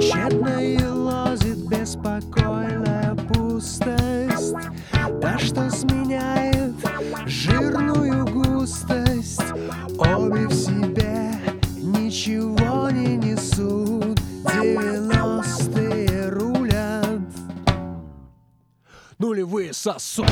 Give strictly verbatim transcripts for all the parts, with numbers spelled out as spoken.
Тщетно елозит беспокойная пустость, та, что сменяет жирную густость. Обе в себе ничего не несут, девяностые рулят, нулевые сосут.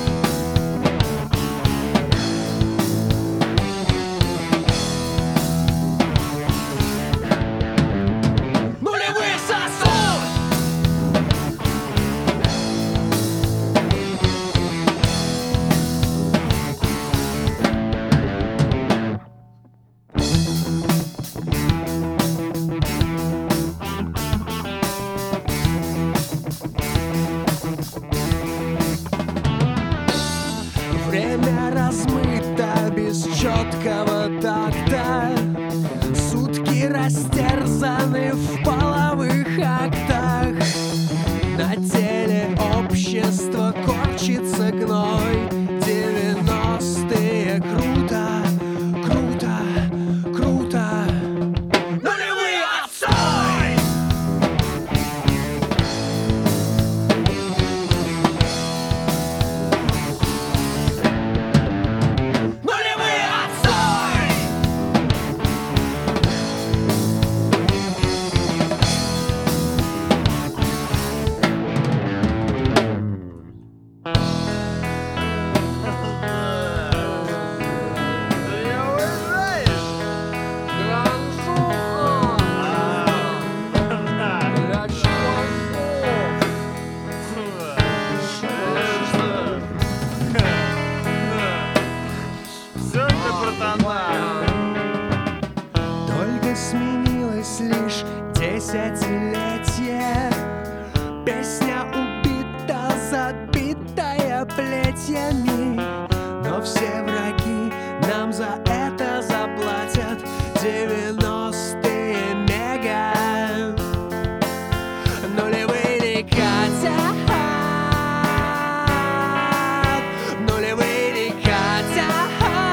Время размыто без четкого такта, сутки растерзаны в половых актах. На теле общества корчится гной. Девяностые круто, круто, круто. Нулевые отстой! Только сменилось лишь десятилетие, песня убита, забитая плетьями, но все враги нам за это заплатят. Девяностые мега, нулевые не катят, нулевые не катят.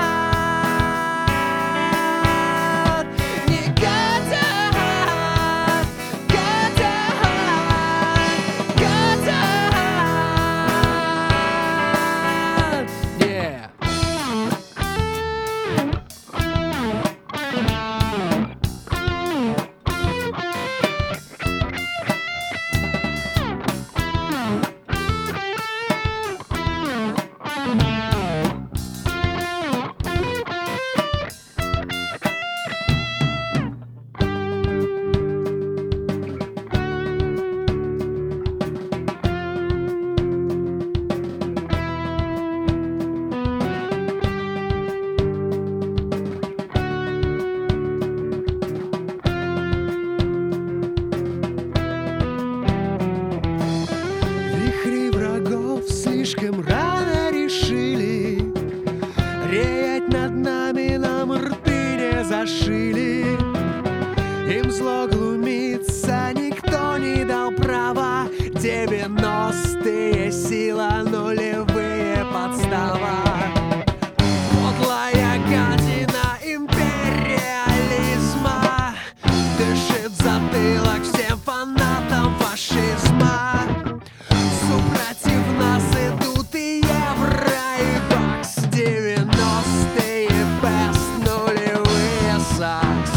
Слишком рано решили, реять над нами нам рты не зашили. Им зло глумиться никто не дал права. Девяностые сила, нулевые подстава. Подлая гадина империализма дышит в затылок всем фанатам фашизма. Супротив нас идут и евро, и бакс. Девяностые бест, нулевые сакс.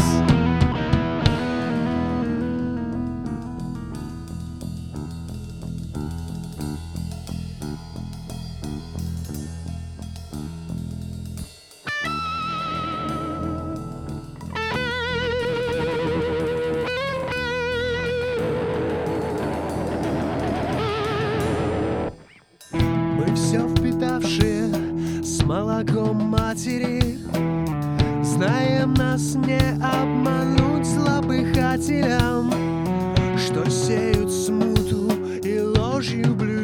Все впитавшие с молоком матери, знаем, нас не обмануть злопыхателям, что сеют смуту и ложью блюд.